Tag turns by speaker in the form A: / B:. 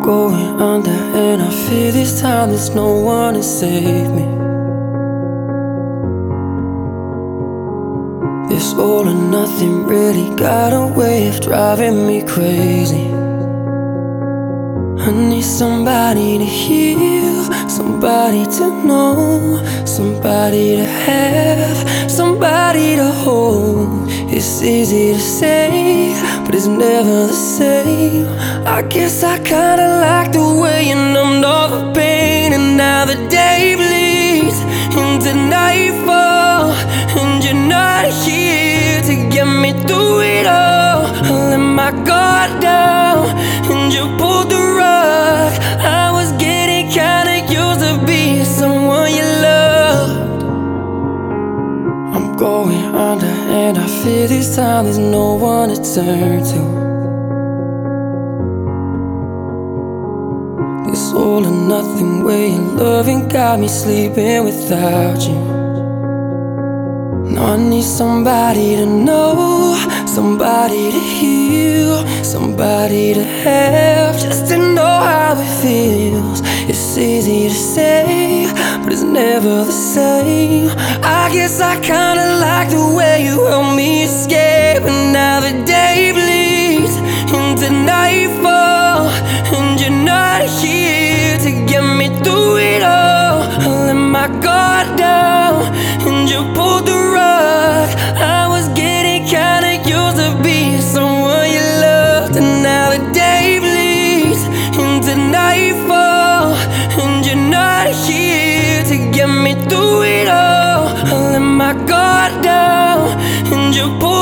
A: going under, and I fear this time there's no one to save me. This all or nothing really got a way of driving me crazy. I need somebody to heal, somebody to know, somebody to have, somebody to hold. It's easy to say, but it's never the same. I guess I kinda like the way you numbed all the pain, and now the day bleeds into nightfall, and you're not here to get me through it all. I let my guard down, and you pulled the rug. I was getting kinda used to being someone you loved. I'm going under, and I fear this time there's no one to turn to. This all or nothing way of loving got me sleeping without you. Now I need somebody to know, somebody to heal, somebody to have, just to know how it feels. It's easy to say, but it's never the same. I guess I kinda like the way you help me escape, and now the day bleeds into nightfall, and you're not here to get me through it all. I let my guard down, and you pulled the rug. I was getting kinda used to being someone you loved, and now the day bleeds into nightfall, and you're not here to get me through it all. I let my guard down, and you pulled